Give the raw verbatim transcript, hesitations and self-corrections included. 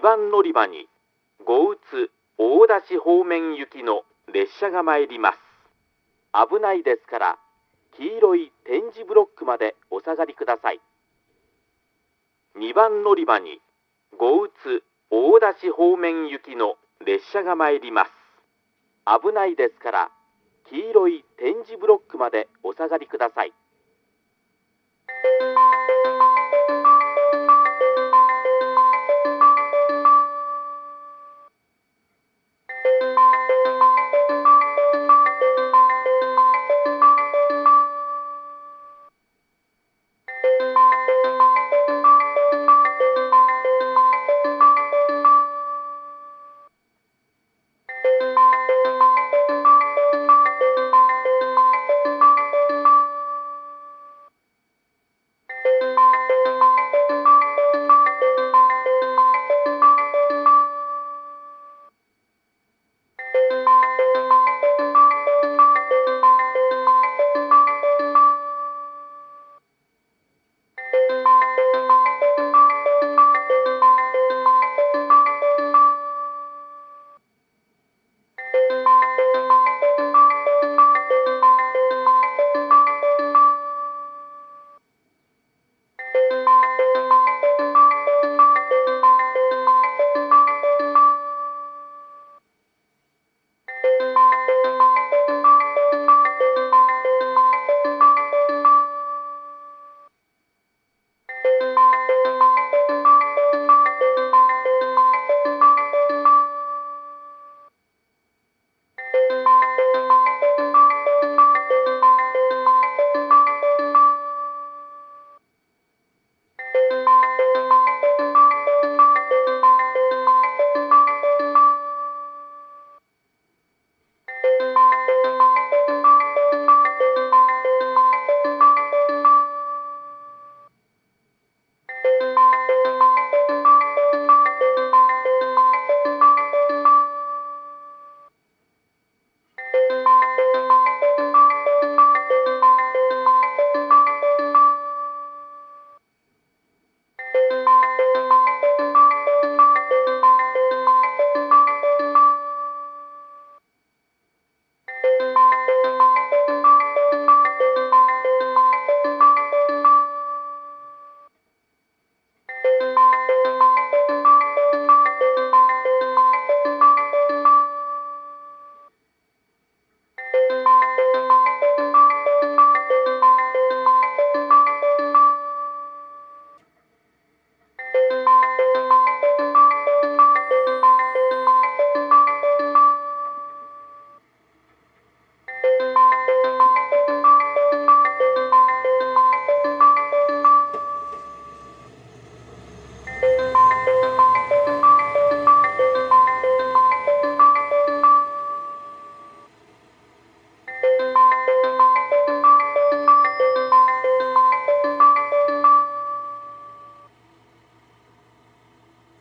にばん乗り場にごうつ大田市方面行きの列車が参ります。危ないですから黄色い点字ブロックまでお下がりください。にばん乗り場にごうつ大田市方面行きの列車が参ります。危ないですから黄色い点字ブロックまでお下がりください。